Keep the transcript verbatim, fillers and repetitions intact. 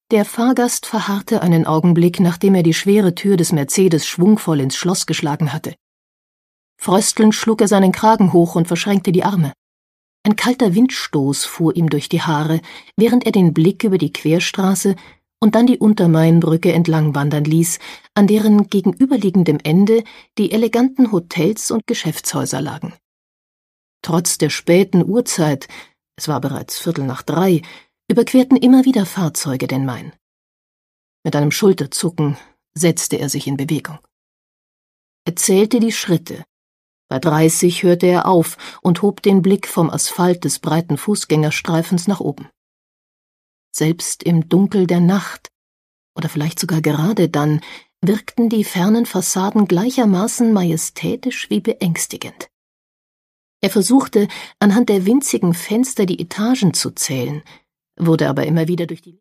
Der Fahrgast verharrte einen Augenblick, nachdem er die schwere Tür des Mercedes schwungvoll ins Schloss geschlagen hatte. Fröstelnd schlug er seinen Kragen hoch und verschränkte die Arme. Ein kalter Windstoß fuhr ihm durch die Haare, während er den Blick über die Querstraße und dann die Untermainbrücke entlang wandern ließ, an deren gegenüberliegendem Ende die eleganten Hotels und Geschäftshäuser lagen. Trotz der späten Uhrzeit, es war bereits Viertel nach drei, überquerten immer wieder Fahrzeuge den Main. Mit einem Schulterzucken setzte er sich in Bewegung. Er zählte die Schritte. Bei dreißig hörte er auf und hob den Blick vom Asphalt des breiten Fußgängerstreifens nach oben. Selbst im Dunkel der Nacht, oder vielleicht sogar gerade dann, wirkten die fernen Fassaden gleichermaßen majestätisch wie beängstigend. Er versuchte, anhand der winzigen Fenster die Etagen zu zählen, wurde aber immer wieder durch die